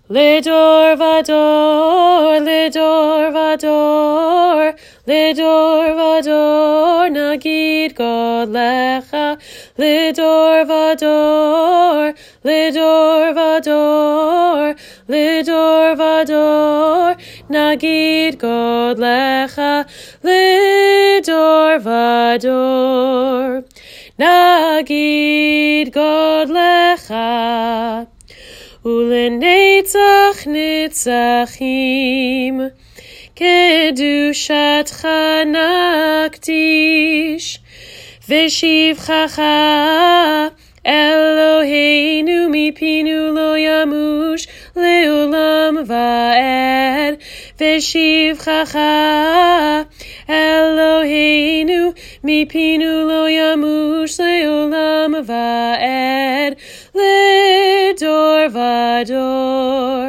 Lidor vador, lidor vador, lidor vador, nagid God lecha. Lidor vador, lidor vador, lidor vador, nagid God lecha. Lidor vador, nagid God lecha. Ulenetzach nitzachim, kedushatcha nakdish, v'shivchacha Eloheinu mipinu lo yamush leolam va'ed, v'shivchacha Eloheinu mipinu lo yamush leolam va'ed, lidor vador,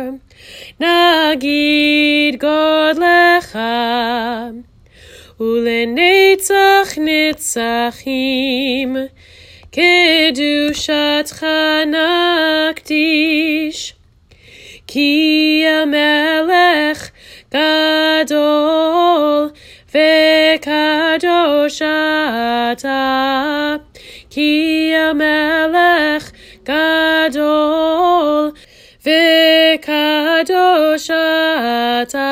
nagid God lecha. Ulenetzach nitzachim, kedushatcha nakdish, ki amelech gadol vekadosh ata, ki amelech gadol vekadosh ata,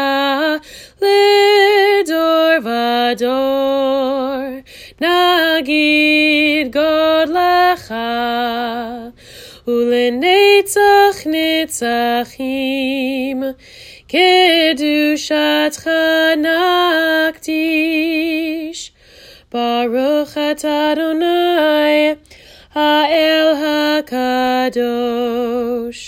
lidor vador, nagid God lecha. Ulenetzach nitzachim, kedushatcha nakdish, Baruch atah Adonai, Ha'el HaKadosh.